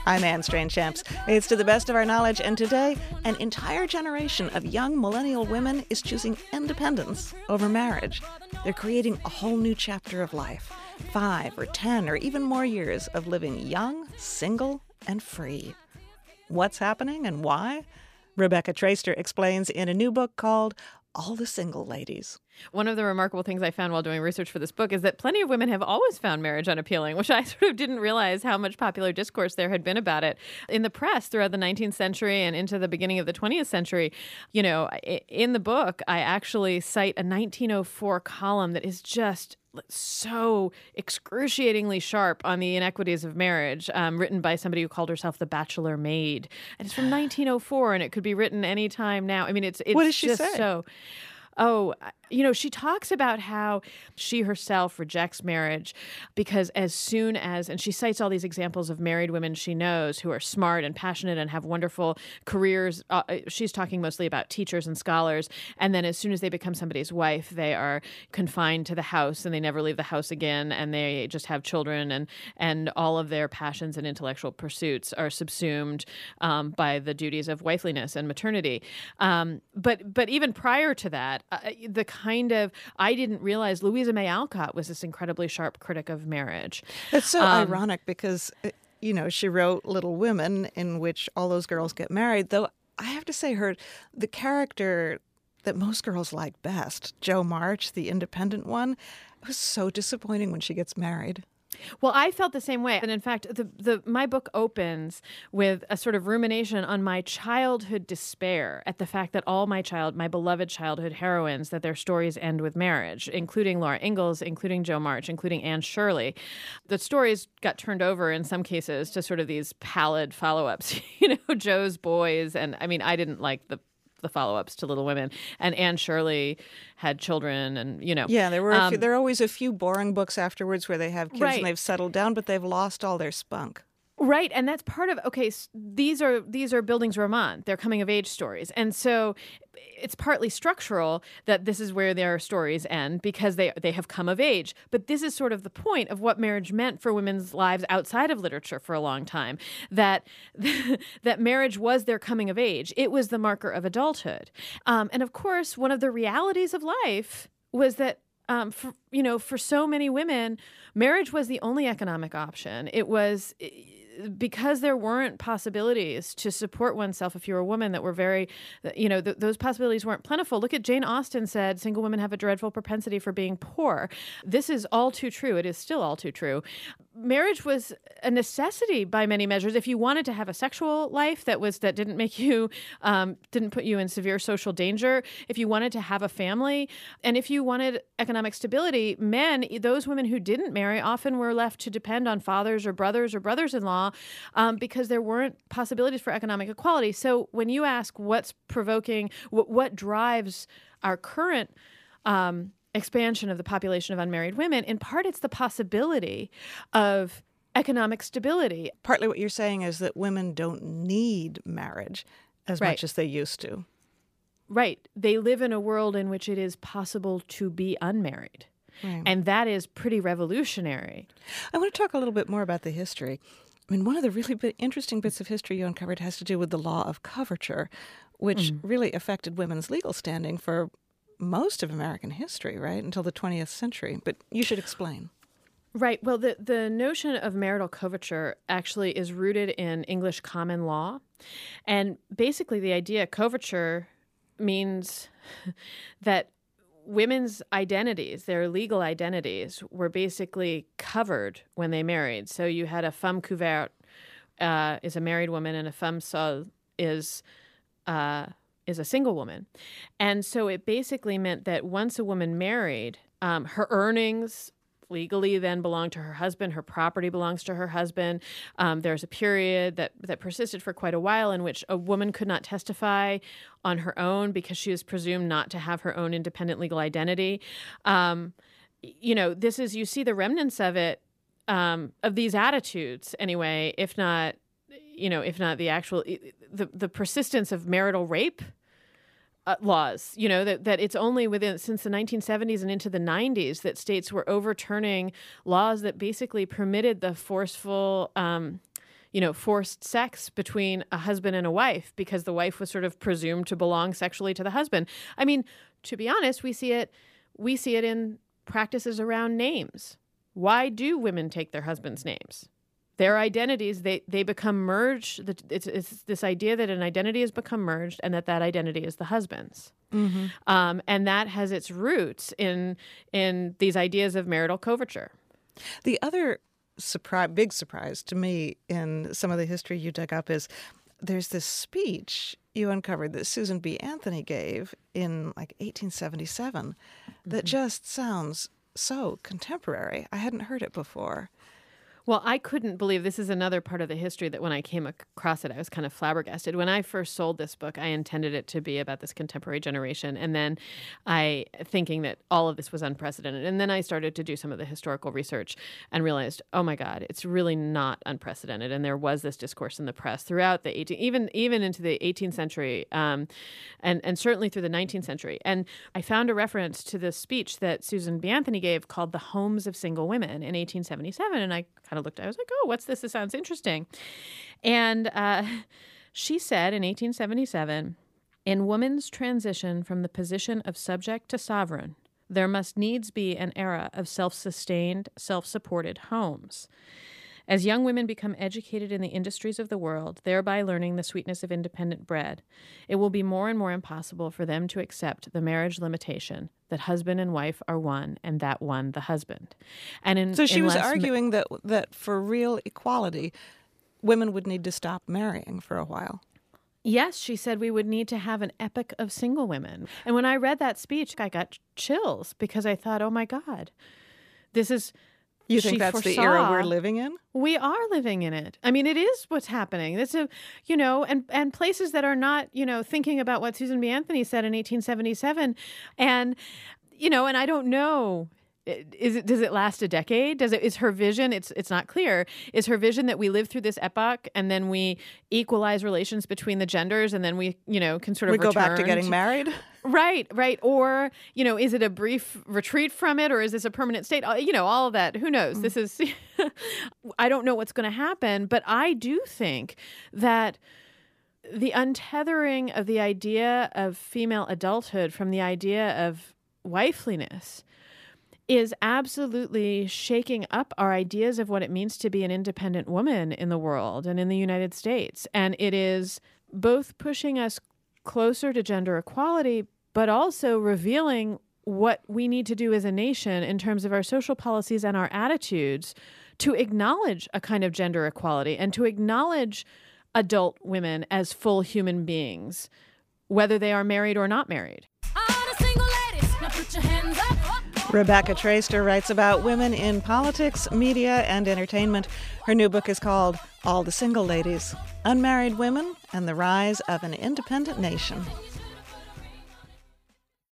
I'm Anne Strainchamps. It's to the best of our knowledge, and today, an entire generation of young millennial women is choosing independence over marriage. They're creating a whole new chapter of life. 5 or 10 or even more years of living young, single, and free. What's happening and why? Rebecca Traister explains in a new book called All the Single Ladies. One of the remarkable things I found while doing research for this book is that plenty of women have always found marriage unappealing, which I sort of didn't realize how much popular discourse there had been about it in the press throughout the 19th century and into the beginning of the 20th century. You know, in the book, I actually cite a 1904 column that is just so excruciatingly sharp on the inequities of marriage, written by somebody who called herself the Bachelor Maid. And it's from 1904, and it could be written any time now. I mean, it's what does she just say? So... she talks about how she herself rejects marriage because as soon as, and she cites all these examples of married women she knows who are smart and passionate and have wonderful careers. She's talking mostly about teachers and scholars. And then as soon as they become somebody's wife, they are confined to the house and they never leave the house again. And they just have children and all of their passions and intellectual pursuits are subsumed by the duties of wifeliness and maternity. But even prior to that, I didn't realize Louisa May Alcott was this incredibly sharp critic of marriage. It's so ironic because, she wrote Little Women, in which all those girls get married, though I have to say the character that most girls like best, Jo March, the independent one, it was so disappointing when she gets married. Well, I felt the same way. And in fact, my book opens with a sort of rumination on my childhood despair at the fact that all my beloved childhood heroines, that their stories end with marriage, including Laura Ingalls, including Jo March, including Anne Shirley. The stories got turned over in some cases to sort of these pallid follow-ups, Jo's Boys. And I mean, I didn't like the follow-ups to Little Women, and Anne Shirley had children, and Yeah, there were there are always a few boring books afterwards where they have kids right. And they've settled down, but they've lost all their spunk. Right, and that's part of these are Bildungsroman. They're coming of age stories, and so it's partly structural that this is where their stories end because they have come of age. But this is sort of the point of what marriage meant for women's lives outside of literature for a long time. That that marriage was their coming of age. It was the marker of adulthood, and of course, one of the realities of life was that. For so many women, marriage was the only economic option. It was because there weren't possibilities to support oneself if you were a woman that were very, those possibilities weren't plentiful. Look at Jane Austen said, single women have a dreadful propensity for being poor. This is all too true. It is still all too true. Marriage was a necessity by many measures. If you wanted to have a sexual life that didn't make you, didn't put you in severe social danger, if you wanted to have a family, and if you wanted economic stability, those women who didn't marry often were left to depend on fathers or brothers-in-law because there weren't possibilities for economic equality. So when you ask what's provoking, what drives our current expansion of the population of unmarried women, in part it's the possibility of economic stability. Partly what you're saying is that women don't need marriage as right. much as they used to. Right. They live in a world in which it is possible to be unmarried. Right. And that is pretty revolutionary. I want to talk a little bit more about the history. I mean, one of the really interesting bits of history you uncovered has to do with the law of coverture, which really affected women's legal standing for most of American history, right, until the 20th century. But you should explain. Right. Well, the notion of marital coverture actually is rooted in English common law. And basically the idea coverture means that women's identities, their legal identities, were basically covered when they married. So you had a femme couverte is a married woman, and a femme seule is a single woman. And so it basically meant that once a woman married, her earnings legally then belong to her husband. Her property belongs to her husband. There's a period that persisted for quite a while in which a woman could not testify on her own because she was presumed not to have her own independent legal identity. This is, you see the remnants of it, of these attitudes anyway, if not the actual, the persistence of marital rape laws, that it's only since the 1970s and into the 90s that states were overturning laws that basically permitted the forceful, forced sex between a husband and a wife because the wife was sort of presumed to belong sexually to the husband. I mean, to be honest, we see it in practices around names. Why do women take their husbands' names? Their identities, they become merged. It's this idea that an identity has become merged and that identity is the husband's. Mm-hmm. And that has its roots in these ideas of marital coverture. The other big surprise to me in some of the history you dug up is there's this speech you uncovered that Susan B. Anthony gave in like 1877 that just sounds so contemporary. I hadn't heard it before. Well, I couldn't believe this is another part of the history that when I came across it, I was kind of flabbergasted. When I first sold this book, I intended it to be about this contemporary generation. And then thinking that all of this was unprecedented. And then I started to do some of the historical research and realized, oh my God, it's really not unprecedented. And there was this discourse in the press throughout the even into the 18th century, and certainly through the 19th century. And I found a reference to this speech that Susan B. Anthony gave called The Homes of Single Women in 1877. And I kind of looked at it. I was like, oh, what's this? This sounds interesting. And she said in 1877, in woman's transition from the position of subject to sovereign, there must needs be an era of self-sustained, self-supported homes. As young women become educated in the industries of the world, thereby learning the sweetness of independent bread, it will be more and more impossible for them to accept the marriage limitation that husband and wife are one and that one the husband. So she was arguing that for real equality, women would need to stop marrying for a while. Yes, she said we would need to have an epic of single women. And when I read that speech, I got chills because I thought, oh my God, this is... You think that's the era we're living in? We are living in it. I mean, it is what's happening. It's and places that are not, thinking about what Susan B. Anthony said in 1877. And, and I don't know, does it last a decade? Is her vision, it's not clear. Is her vision that we live through this epoch and then we equalize relations between the genders and then we, can sort of go back to getting married? Right. Or, is it a brief retreat from it or is this a permanent state? All of that. Who knows? This is, I don't know what's going to happen, but I do think that the untethering of the idea of female adulthood from the idea of wifeliness is absolutely shaking up our ideas of what it means to be an independent woman in the world and in the United States. And it is both pushing us closer to gender equality, but also revealing what we need to do as a nation in terms of our social policies and our attitudes to acknowledge a kind of gender equality and to acknowledge adult women as full human beings, whether they are married or not married. Rebecca Traister writes about women in politics, media, and entertainment. Her new book is called All the Single Ladies: Unmarried Women and the Rise of an Independent Nation.